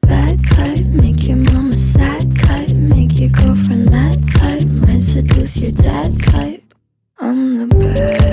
bad type, make your mama sad type, make your girlfriend mad type, might seduce your dad type. I'm the bad